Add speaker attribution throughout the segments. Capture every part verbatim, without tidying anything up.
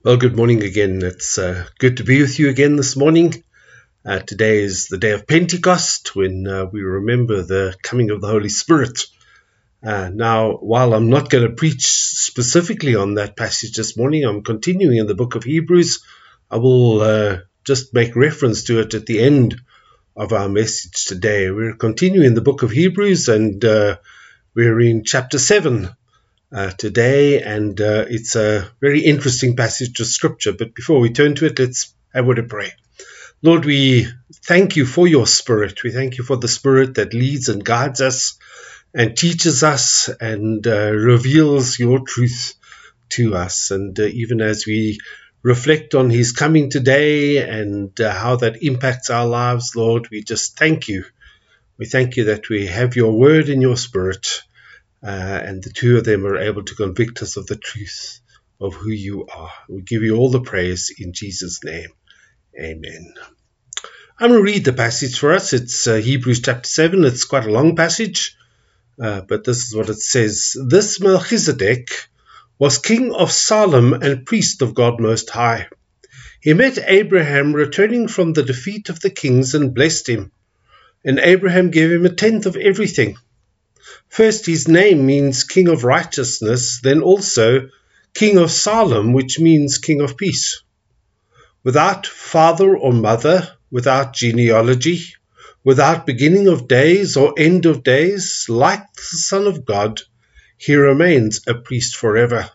Speaker 1: Well, good morning again. It's uh, good to be with you again this morning. Uh, today is the day of Pentecost, when uh, we remember the coming of the Holy Spirit. Uh, now, while I'm not going to preach specifically on that passage this morning, I'm continuing in the book of Hebrews. I will uh, just make reference to it at the end of our message today. We're continuing the book of Hebrews, and uh, we're in chapter seven. Uh, today, and uh, it's a very interesting passage of scripture. But before we turn to it, let's have a word of prayer. Lord, we thank you for your Spirit. We thank you for the Spirit that leads and guides us and teaches us and uh, reveals your truth to us. And uh, even as we reflect on his coming today and uh, how that impacts our lives, Lord, we just thank you. We thank you that we have your word and your Spirit. Uh, and the two of them are able to convict us of the truth of who you are. We give you all the praise in Jesus' name. Amen. I'm going to read the passage for us. It's uh, Hebrews chapter seven. It's quite a long passage, uh, but this is what it says. This Melchizedek was king of Salem and priest of God Most High. He met Abraham returning from the defeat of the kings and blessed him. And Abraham gave him a tenth of everything. First, his name means King of Righteousness, then also King of Salem, which means King of Peace. Without father or mother, without genealogy, without beginning of days or end of days, like the Son of God, he remains a priest forever.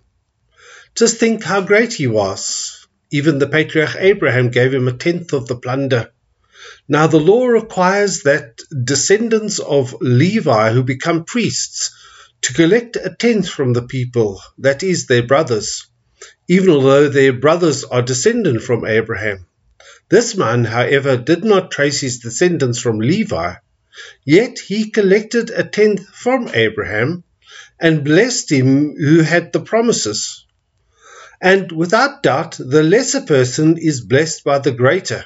Speaker 1: Just think how great he was. Even the patriarch Abraham gave him a tenth of the plunder. Now the law requires that descendants of Levi who become priests to collect a tenth from the people, that is, their brothers, even although their brothers are descended from Abraham. This man, however, did not trace his descendants from Levi, yet he collected a tenth from Abraham and blessed him who had the promises. And without doubt, the lesser person is blessed by the greater.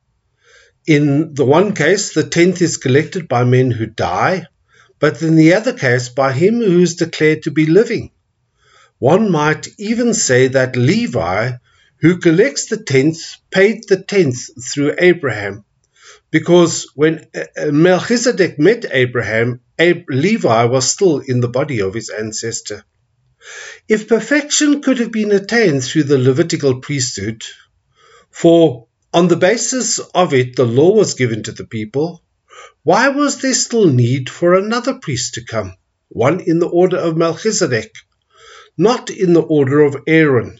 Speaker 1: In the one case, the tenth is collected by men who die, but in the other case, by him who is declared to be living. One might even say that Levi, who collects the tenth, paid the tenth through Abraham, because when Melchizedek met Abraham, Levi was still in the body of his ancestor. If perfection could have been attained through the Levitical priesthood, for on the basis of it, the law was given to the people, why was there still need for another priest to come, one in the order of Melchizedek, not in the order of Aaron?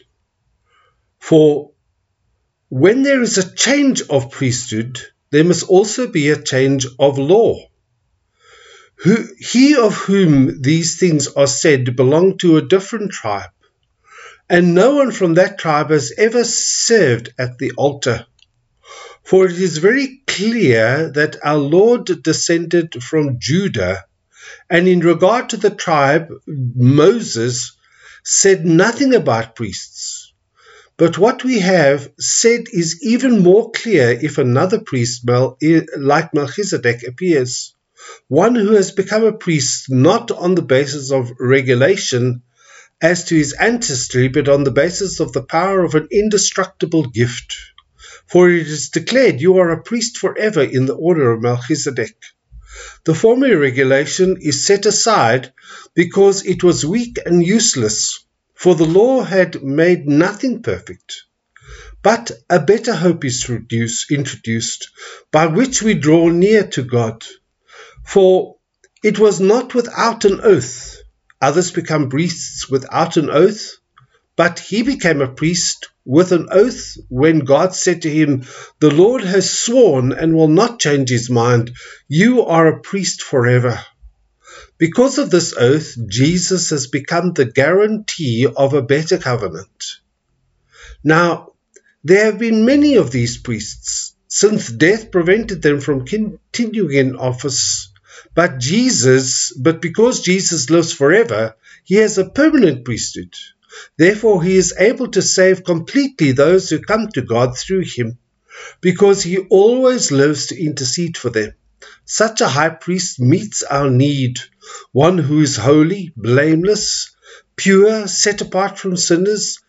Speaker 1: For when there is a change of priesthood, there must also be a change of law. Who, he of whom these things are said belonged to a different tribe, and no one from that tribe has ever served at the altar. For it is very clear that our Lord descended from Judah, and in regard to the tribe, Moses said nothing about priests. But what we have said is even more clear if another priest like Melchizedek appears, one who has become a priest not on the basis of regulation as to his ancestry, but on the basis of the power of an indestructible gift. For it is declared, you are a priest forever in the order of Melchizedek. The former regulation is set aside because it was weak and useless, for the law had made nothing perfect. But a better hope is introduced, by which we draw near to God. For it was not without an oath. Others become priests without an oath, but he became a priest with an oath when God said to him, the Lord has sworn and will not change his mind. You are a priest forever. Because of this oath, Jesus has become the guarantee of a better covenant. Now, there have been many of these priests, since death prevented them from continuing in office. But Jesus, but because Jesus lives forever, he has a permanent priesthood. Therefore, he is able to save completely those who come to God through him, because he always lives to intercede for them. Such a high priest meets our need, one who is holy, blameless, pure, set apart from sinners,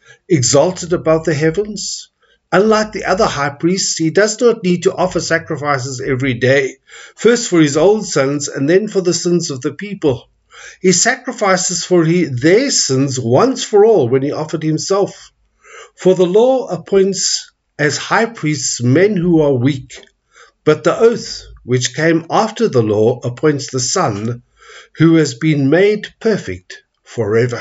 Speaker 1: exalted above the heavens. Unlike the other high priests, he does not need to offer sacrifices every day, first for his own sins and then for the sins of the people. He sacrifices for he, their sins once for all when he offered himself. For the law appoints as high priests men who are weak, but the oath which came after the law appoints the Son, who has been made perfect forever.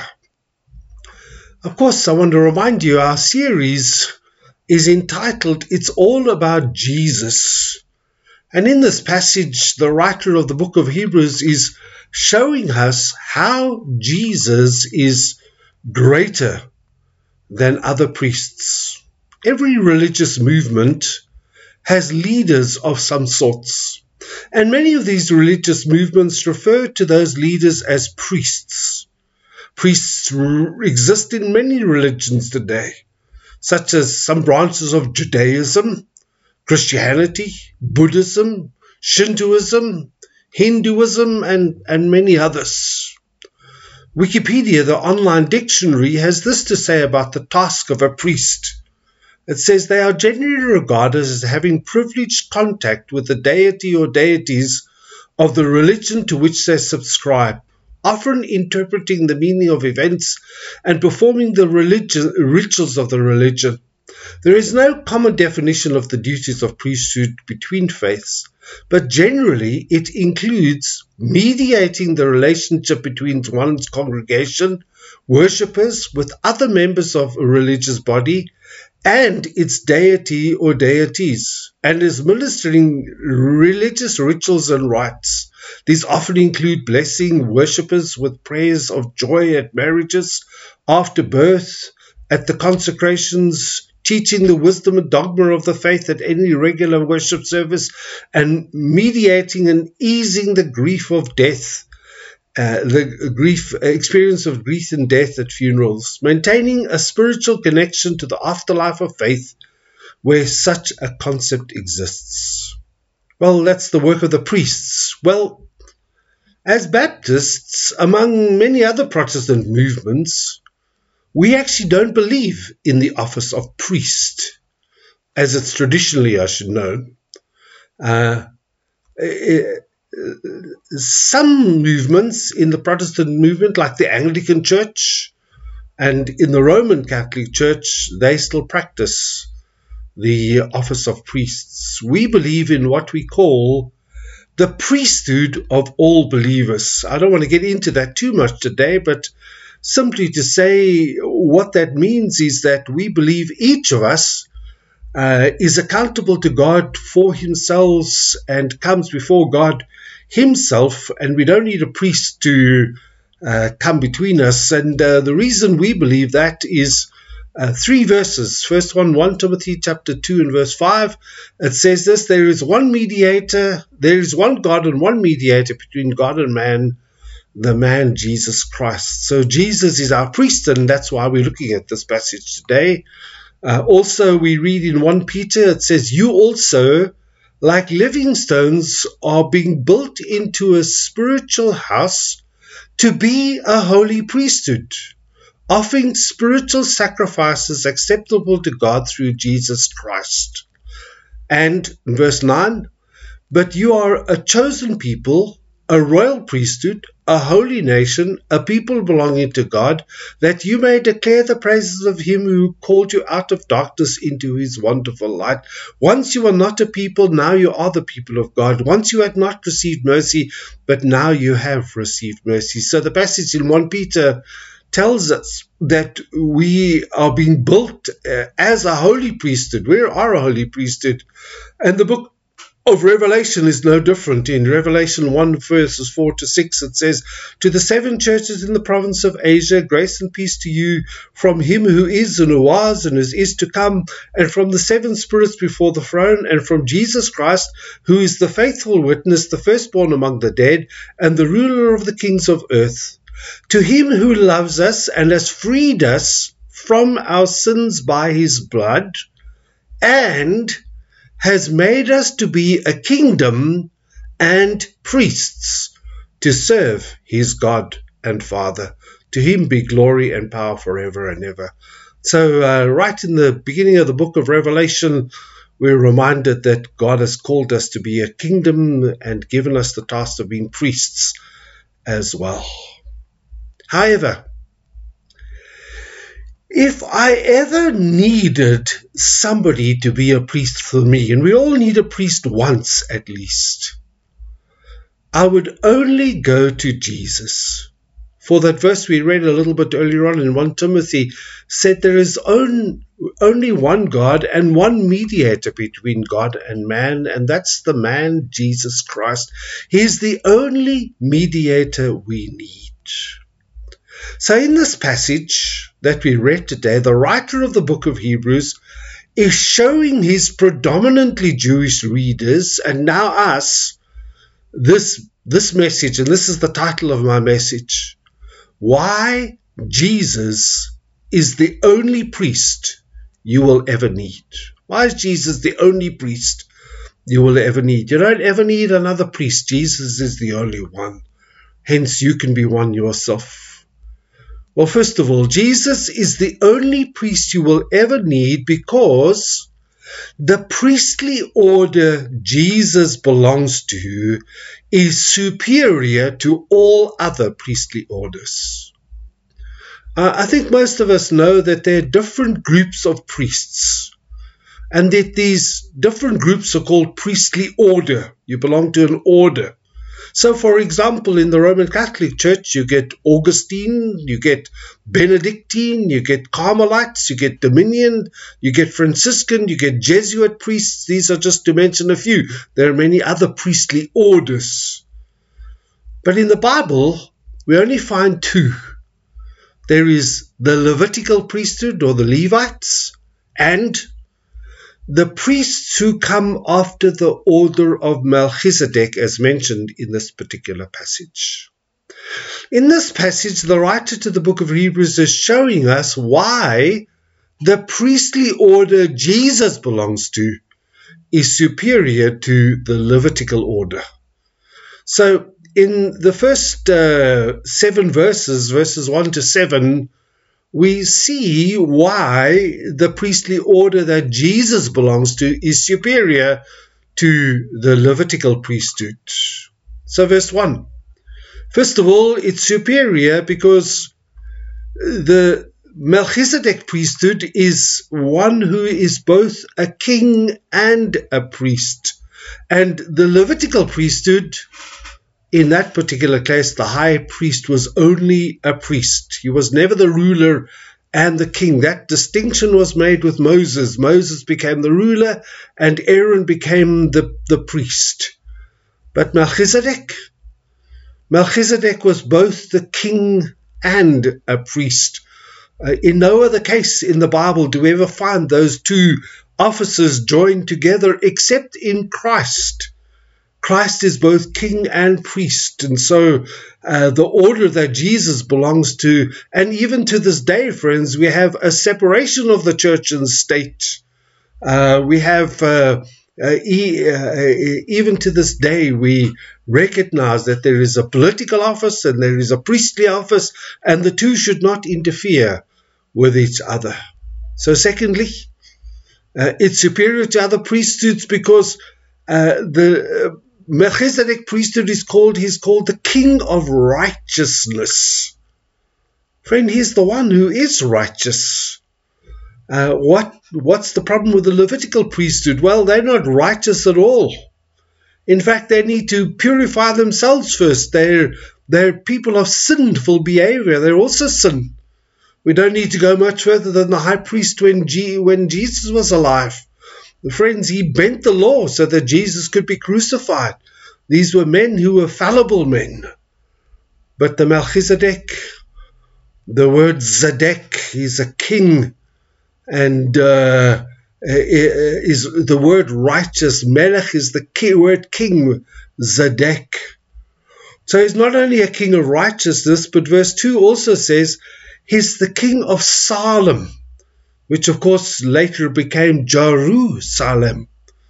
Speaker 1: Of course, I want to remind you, our series is entitled, It's All About Jesus. And in this passage, the writer of the book of Hebrews is showing us how Jesus is greater than other priests. Every religious movement has leaders of some sorts, and many of these religious movements refer to those leaders as priests. Priests exist in many religions today, such as some branches of Judaism, Christianity, Buddhism, Shintoism, Hinduism, and, and many others. Wikipedia, the online dictionary, has this to say about the task of a priest. It says they are generally regarded as having privileged contact with the deity or deities of the religion to which they subscribe, often interpreting the meaning of events and performing the religion, rituals of the religion. There is no common definition of the duties of priesthood between faiths, but generally it includes mediating the relationship between one's congregation, worshippers, with other members of a religious body, and its deity or deities, and is administering religious rituals and rites. These often include blessing worshippers with prayers of joy at marriages, after birth, at the consecrations, teaching the wisdom and dogma of the faith at any regular worship service, and mediating and easing the grief of death, uh, the grief experience of grief and death at funerals, maintaining a spiritual connection to the afterlife of faith where such a concept exists. Well, that's the work of the priests. Well, as Baptists, among many other Protestant movements, we actually don't believe in the office of priest, as it's traditionally, I should know. Uh, some movements in the Protestant movement, like the Anglican Church and in the Roman Catholic Church, they still practice the office of priests. We believe in what we call the priesthood of all believers. I don't want to get into that too much today, but simply to say what that means is that we believe each of us uh, is accountable to God for himself and comes before God himself, and we don't need a priest to uh, come between us. And uh, the reason we believe that is uh, three verses. First one, First Timothy chapter two and verse five. It says this: there is one mediator, there is one God and one mediator between God and man, the man Jesus Christ. So Jesus is our priest, and that's why we're looking at this passage today. Uh, also, we read in First Peter, it says, you also, like living stones, are being built into a spiritual house to be a holy priesthood, offering spiritual sacrifices acceptable to God through Jesus Christ. And in verse nine, but you are a chosen people, a royal priesthood, a holy nation, a people belonging to God, that you may declare the praises of him who called you out of darkness into his wonderful light. Once you were not a people, now you are the people of God. Once you had not received mercy, but now you have received mercy. So the passage in First Peter tells us that we are being built uh, as a holy priesthood. We are a holy priesthood. And the book of Revelation is no different. In Revelation one, verses four to six, it says, to the seven churches in the province of Asia, grace and peace to you from him who is and who was and is, is to come, and from the seven spirits before the throne, and from Jesus Christ, who is the faithful witness, the firstborn among the dead, and the ruler of the kings of earth. To him who loves us and has freed us from our sins by his blood, and has made us to be a kingdom and priests to serve his God and Father. To him be glory and power forever and ever. So uh, right in the beginning of the book of Revelation, we're reminded that God has called us to be a kingdom and given us the task of being priests as well. However, if I ever needed somebody to be a priest for me, and we all need a priest once at least, I would only go to Jesus. For that verse we read a little bit earlier on in First Timothy said there is on, only one God and one mediator between God and man, and that's the man Jesus Christ. He is the only mediator we need. So in this passage that we read today, the writer of the book of Hebrews is showing his predominantly Jewish readers, and now us, this, this message, and this is the title of my message: why Jesus is the only priest you will ever need. Why is Jesus the only priest you will ever need? You don't ever need another priest. Jesus is the only one. Hence, you can be one yourself. Well, first of all, Jesus is the only priest you will ever need because the priestly order Jesus belongs to is superior to all other priestly orders. Uh, I think most of us know that there are different groups of priests, and that these different groups are called priestly order. You belong to an order. So, for example, in the Roman Catholic Church, you get Augustine, you get Benedictine, you get Carmelites, you get Dominion, you get Franciscan, you get Jesuit priests. These are just to mention a few. There are many other priestly orders. But in the Bible, we only find two. There is the Levitical priesthood, or the Levites, and the priests who come after the order of Melchizedek, as mentioned in this particular passage. In this passage, the writer to the book of Hebrews is showing us why the priestly order Jesus belongs to is superior to the Levitical order. So, in the first uh, seven verses, verses one to seven, we see why the priestly order that Jesus belongs to is superior to the Levitical priesthood. So verse one. First of all, it's superior because the Melchizedek priesthood is one who is both a king and a priest. And the Levitical priesthood, in that particular case, the high priest was only a priest. He was never the ruler and the king. That distinction was made with Moses. Moses became the ruler and Aaron became the, the priest. But Melchizedek, Melchizedek was both the king and a priest. Uh, in no other case in the Bible do we ever find those two offices joined together except in Christ. Christ is both king and priest, and so uh, the order that Jesus belongs to, and even to this day, friends, we have a separation of the church and state. Uh, we have, uh, uh, e- uh, even to this day, we recognize that there is a political office and there is a priestly office, and the two should not interfere with each other. So secondly, uh, it's superior to other priesthoods because uh, the uh, Melchizedek priesthood is called, he's called the king of righteousness. Friend, he's the one who is righteous. Uh, what What's the problem with the Levitical priesthood? Well, they're not righteous at all. In fact, they need to purify themselves first. They're, they're people of sinful behavior. They're also sin. We don't need to go much further than the high priest when, G, when Jesus was alive. Friends, he bent the law so that Jesus could be crucified. These were men who were fallible men. But the Melchizedek, the word Zedek, is a king, and uh, is the word righteous. Melech is the key word king, Zedek. So he's not only a king of righteousness, but verse two also says he's the king of Salem, which of course later became Jerusalem,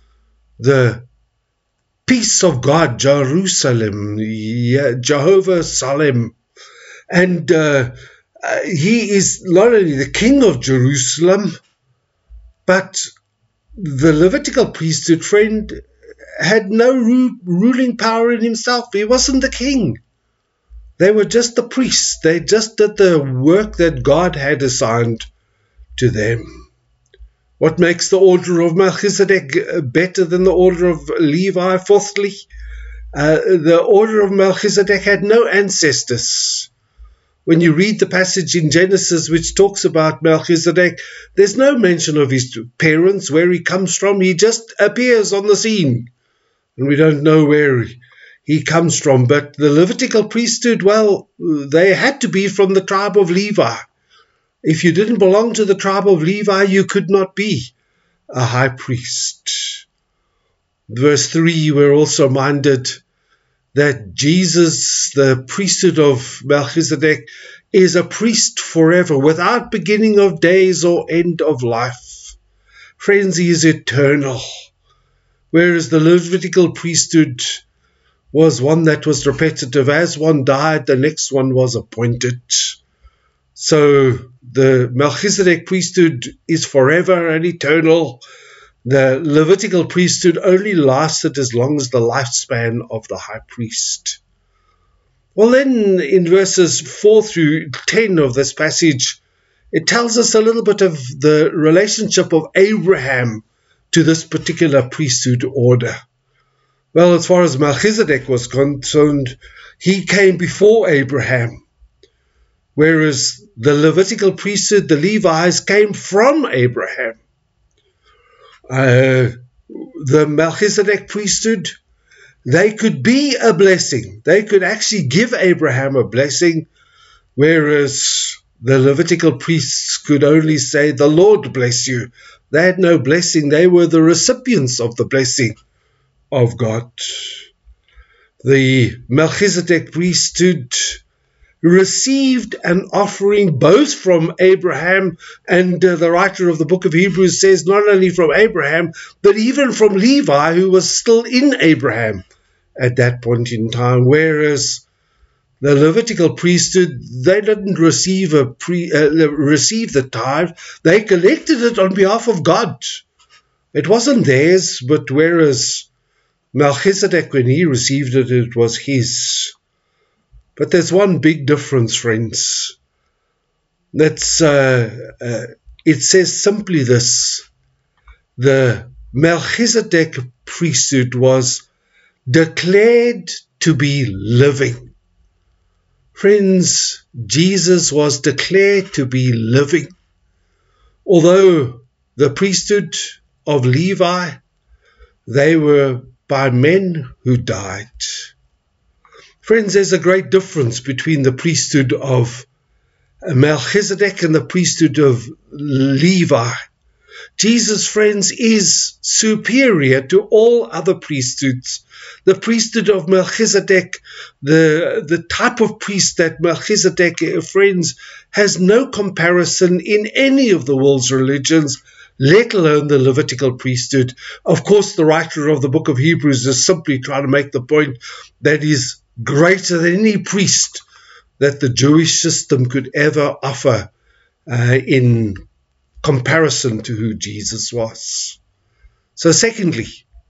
Speaker 1: the peace of God, Jerusalem, yeah, Jehovah Salem. And uh, uh, he is not only the king of Jerusalem, but the Levitical priesthood, friend, had no ru- ruling power in himself. He wasn't the king. They were just the priests. They just did the work that God had assigned to them. What makes the order of Melchizedek better than the order of Levi? Fourthly, uh, the order of Melchizedek had no ancestors. When you read the passage in Genesis which talks about Melchizedek, there's no mention of his parents, where he comes from. He just appears on the scene, and we don't know where he comes from. But the Levitical priesthood, well, they had to be from the tribe of Levi. If you didn't belong to the tribe of Levi, you could not be a high priest. Verse three, we're also reminded that Jesus, the priesthood of Melchizedek, is a priest forever, without beginning of days or end of life. Friends, he is eternal. Whereas the Levitical priesthood was one that was repetitive. As one died, the next one was appointed. So the Melchizedek priesthood is forever and eternal. The Levitical priesthood only lasted as long as the lifespan of the high priest. Well, then in verses four through ten of this passage, it tells us a little bit of the relationship of Abraham to this particular priesthood order. Well, as far as Melchizedek was concerned, he came before Abraham, whereas the Levitical priesthood, the Levites, came from Abraham. Uh, the Melchizedek priesthood, they could be a blessing. They could actually give Abraham a blessing, whereas the Levitical priests could only say, "The Lord bless you." They had no blessing. They were the recipients of the blessing of God. The Melchizedek priesthood received an offering both from Abraham, and uh, the writer of the book of Hebrews says not only from Abraham, but even from Levi, who was still in Abraham at that point in time, whereas the Levitical priesthood, they didn't receive a pre, uh, receive the tithe. They collected it on behalf of God. It wasn't theirs, but whereas Melchizedek, when he received it, it was his. But there's one big difference, friends. That's uh, uh, it says simply this: the Melchizedek priesthood was declared to be living. Friends, Jesus was declared to be living. Although the priesthood of Levi, they were by men who died. Friends, there's a great difference between the priesthood of Melchizedek and the priesthood of Levi. Jesus, friends, is superior to all other priesthoods. The priesthood of Melchizedek, the, the type of priest that Melchizedek, friends, has no comparison in any of the world's religions, let alone the Levitical priesthood. Of course, the writer of the book of Hebrews is simply trying to make the point that is greater than any priest that the Jewish system could ever offer uh, in comparison to who Jesus was. So secondly,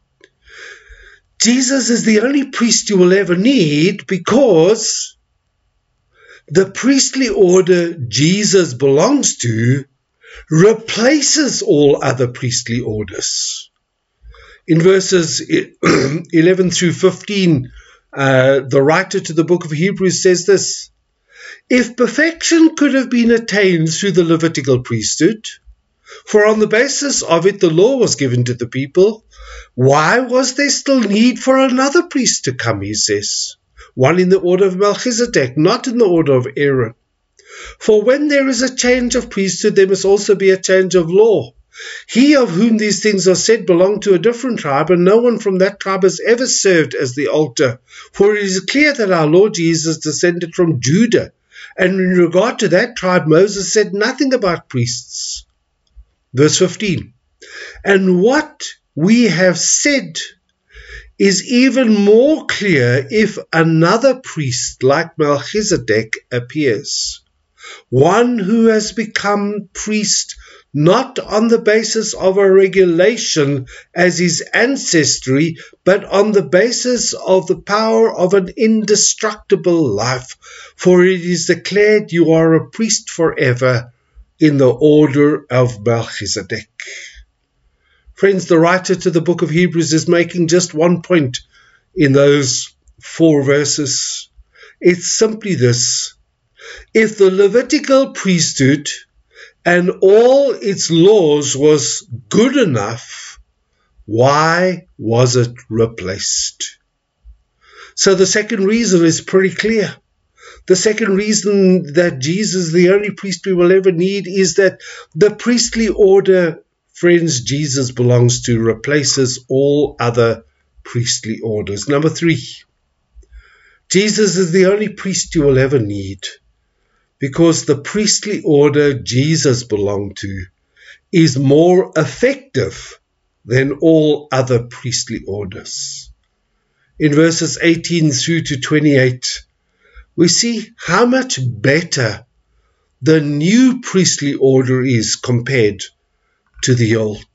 Speaker 1: Jesus is the only priest you will ever need, because the priestly order Jesus belongs to replaces all other priestly orders. In verses eleven through fifteen, uh, the writer to the book of Hebrews says this: if perfection could have been attained through the Levitical priesthood, for on the basis of it the law was given to the people, why was there still need for another priest to come, he says, one in the order of Melchizedek, not in the order of Aaron? For when there is a change of priesthood, there must also be a change of law. He of whom these things are said belonged to a different tribe, and no one from that tribe has ever served as the altar. For it is clear that our Lord Jesus descended from Judah, and in regard to that tribe, Moses said nothing about priests. Verse fifteen, and what we have said is even more clear if another priest like Melchizedek appears. one who has become priest not on the basis of a regulation as his ancestry, but on the basis of the power of an indestructible life. For it is declared, you are a priest forever in the order of Melchizedek. Friends, the writer to the book of Hebrews is making just one point in those four verses. It's simply this: if the Levitical priesthood and all its laws was good enough, why was it replaced? So the second reason is pretty clear. The second reason that Jesus, the only priest we will ever need, is that the priestly order, friends, Jesus belongs to, replaces all other priestly orders. Number three, Jesus is the only priest you will ever need, because the priestly order Jesus belonged to is more effective than all other priestly orders. In verses eighteen through to twenty-eight, we see how much better the new priestly order is compared to the old.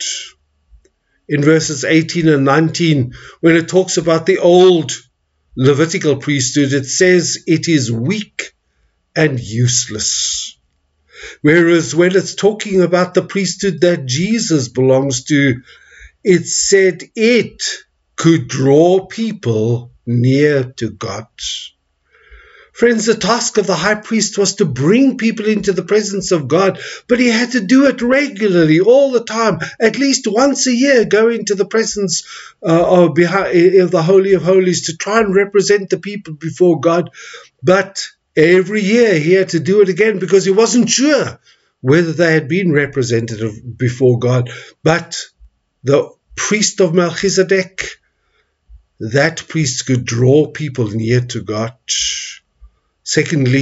Speaker 1: In verses eighteen and nineteen, when it talks about the old Levitical priesthood, it says it is weak and useless. Whereas when it's talking about the priesthood that Jesus belongs to, it said it could draw people near to God. Friends, the task of the high priest was to bring people into the presence of God, but he had to do it regularly, all the time, at least once a year, go into the presence uh, of, of the Holy of Holies to try and represent the people before God. But every year he had to do it again because he wasn't sure whether they had been represented before God. But the priest of Melchizedek, that priest could draw people near to God. Secondly,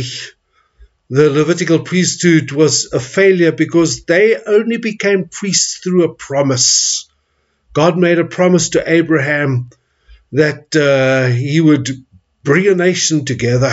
Speaker 1: the Levitical priesthood was a failure because they only became priests through a promise. God made a promise to Abraham that uh, he would bring a nation together.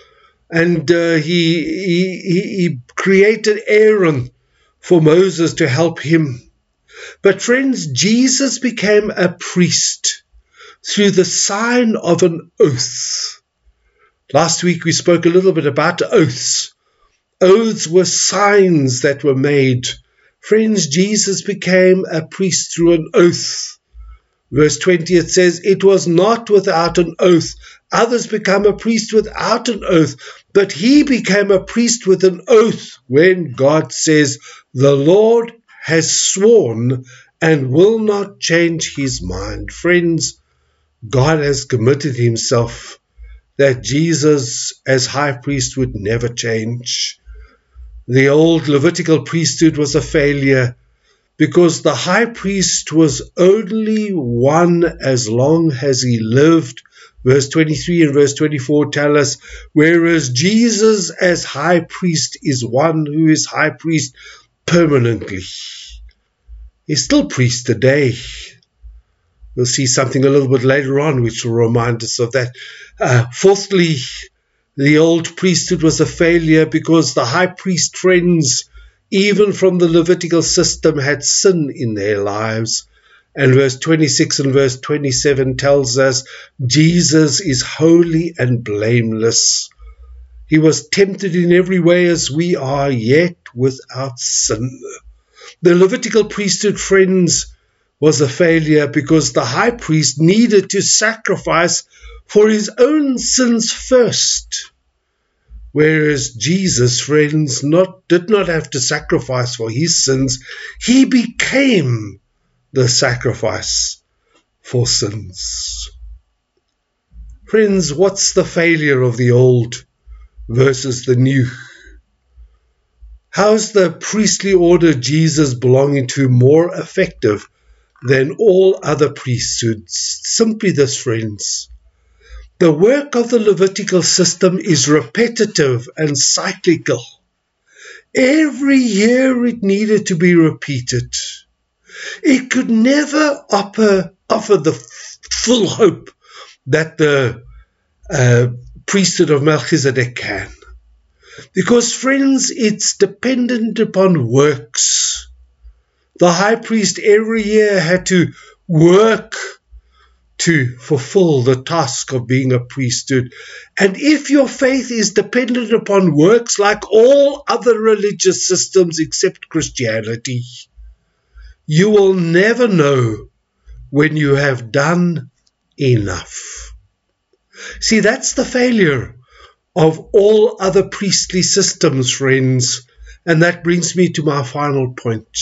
Speaker 1: And uh, he, he, he created Aaron for Moses to help him. But friends, Jesus became a priest through the sign of an oath. Last week we spoke a little bit about oaths. Oaths were signs that were made. Friends, Jesus became a priest through an oath. Verse twenty, it says, it was not without an oath. Others become a priest without an oath, but he became a priest with an oath when God says, the Lord has sworn and will not change his mind. Friends, God has committed himself that Jesus as high priest would never change. The old Levitical priesthood was a failure because the high priest was only one as long as he lived. Verse twenty-three and verse twenty-four tell us, whereas Jesus as high priest is one who is high priest permanently. He's still priest today. We'll see something a little bit later on which will remind us of that. Uh, fourthly, the old priesthood was a failure because the high priest, friends, even from the Levitical system, had sin in their lives. And verse twenty-six and verse twenty-seven tells us Jesus is holy and blameless. He was tempted in every way as we are, yet without sin. The Levitical priesthood, friends, was a failure because the high priest needed to sacrifice for his own sins first. Whereas Jesus, friends, not, did not have to sacrifice for his sins. He became the sacrifice for sins. Friends, what's the failure of the old versus the new? How is the priestly order Jesus belonging to more effective than all other priesthoods? Simply this, friends. The work of the Levitical system is repetitive and cyclical. Every year it needed to be repeated. It could never offer, offer the full hope that the uh, priesthood of Melchizedek can. Because, friends, it's dependent upon works. The high priest every year had to work to fulfill the task of being a priesthood. And if your faith is dependent upon works, like all other religious systems except Christianity, you will never know when you have done enough. See, that's the failure of all other priestly systems, friends. And that brings me to my final point.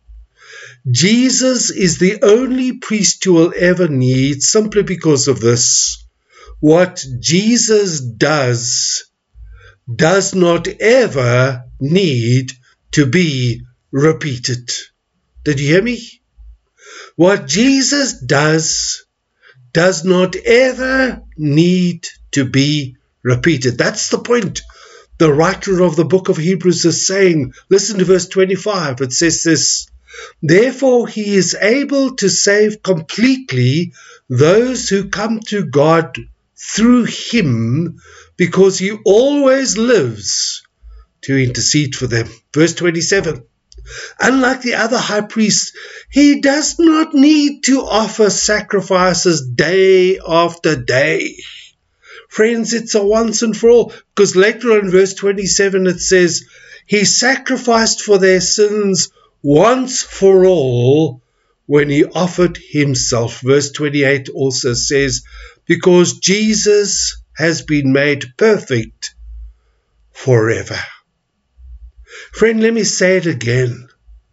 Speaker 1: Jesus is the only priest you will ever need, simply because of this. What Jesus does does not ever need to be repeated. Did you hear me? What Jesus does does not ever need to be repeated. That's the point the writer of the book of Hebrews is saying. Listen to verse twenty-five. It says this: therefore he is able to save completely those who come to God through him, because he always lives to intercede for them. Verse twenty-seven. Unlike the other high priests, he does not need to offer sacrifices day after day. Friends, it's a once and for all, because later on in verse twenty-seven it says, he sacrificed for their sins once for all when he offered himself. Verse twenty-eight also says, because Jesus has been made perfect forever. Friend, let me say it again.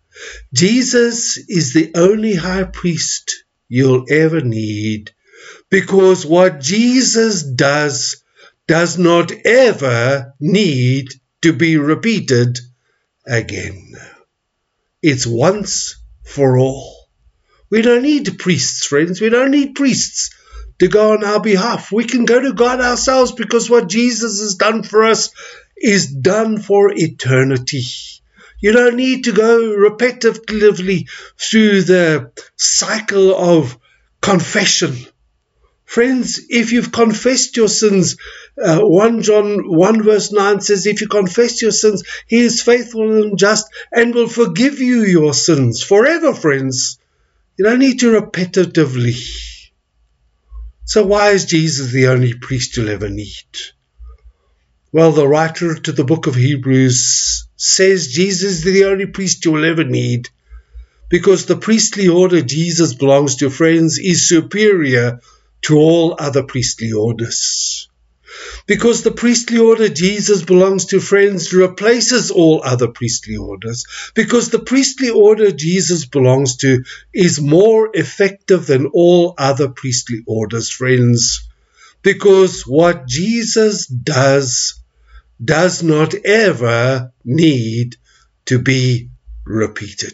Speaker 1: Jesus is the only high priest you'll ever need, because what Jesus does does not ever need to be repeated again. It's once for all. We don't need priests, friends. We don't need priests to go on our behalf. We can go to God ourselves, because what Jesus has done for us is done for eternity. You don't need to go repetitively through the cycle of confession. Friends, if you've confessed your sins, uh, First John one verse nine says, if you confess your sins, he is faithful and just and will forgive you your sins forever, friends. You don't need to repetitively. So why is Jesus the only priest you'll ever need? Well, the writer to the book of Hebrews says Jesus is the only priest you will ever need, because the priestly order Jesus belongs to, friends, is superior to all other priestly orders. Because the priestly order Jesus belongs to, friends, replaces all other priestly orders. Because the priestly order Jesus belongs to is more effective than all other priestly orders, friends. Because what Jesus does does not ever need to be repeated.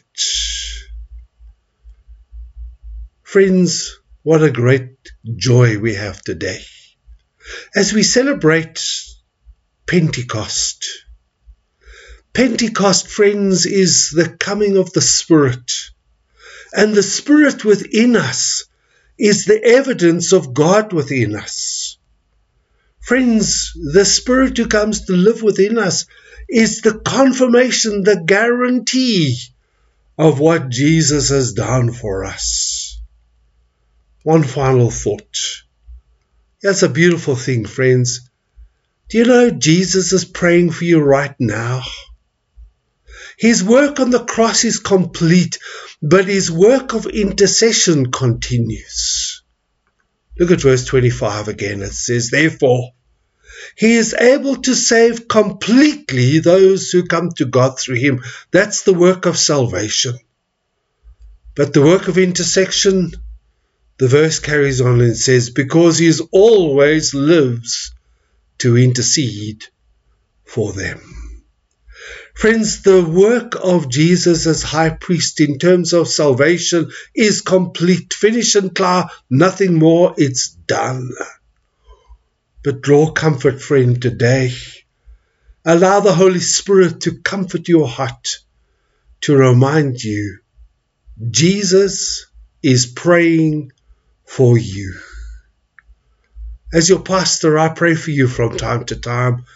Speaker 1: Friends, what a great joy we have today as we celebrate Pentecost. Pentecost, friends, is the coming of the Spirit. And the Spirit within us is the evidence of God within us. Friends, the Spirit who comes to live within us is the confirmation, the guarantee of what Jesus has done for us. One final thought. That's a beautiful thing, friends. Do you know Jesus is praying for you right now? His work on the cross is complete, but his work of intercession continues. Look at verse twenty-five again. It says, therefore, he is able to save completely those who come to God through him. That's the work of salvation. But the work of intercession, the verse carries on and says, because he always lives to intercede for them. Friends, the work of Jesus as high priest in terms of salvation is complete, finish and clear, nothing more, it's done. But draw comfort, friend, today. Allow the Holy Spirit to comfort your heart, to remind you, Jesus is praying for you. As your pastor, I pray for you from time to time,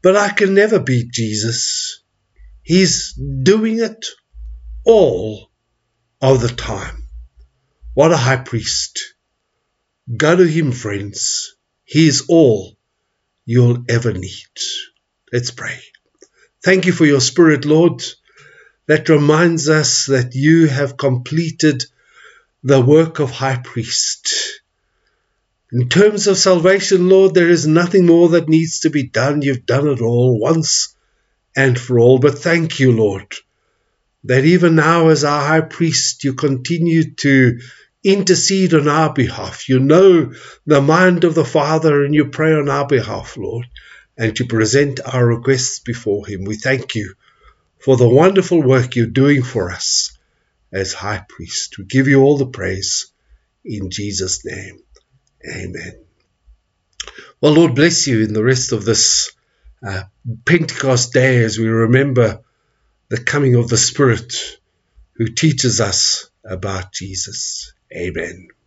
Speaker 1: but I can never beat Jesus. He's doing it all of the time. What a high priest. Go to him, friends. He is all you'll ever need. Let's pray. Thank you for your Spirit, Lord, that reminds us that you have completed the work of high priest. In terms of salvation, Lord, there is nothing more that needs to be done. You've done it all once and for all. But thank you, Lord, that even now as our high priest, you continue to intercede on our behalf. You know the mind of the Father and you pray on our behalf, Lord, and you present our requests before him. We thank you for the wonderful work you're doing for us as high priest. We give you all the praise in Jesus' name. Amen. Well, Lord bless you in the rest of this uh, Pentecost day as we remember the coming of the Spirit who teaches us about Jesus. Amen.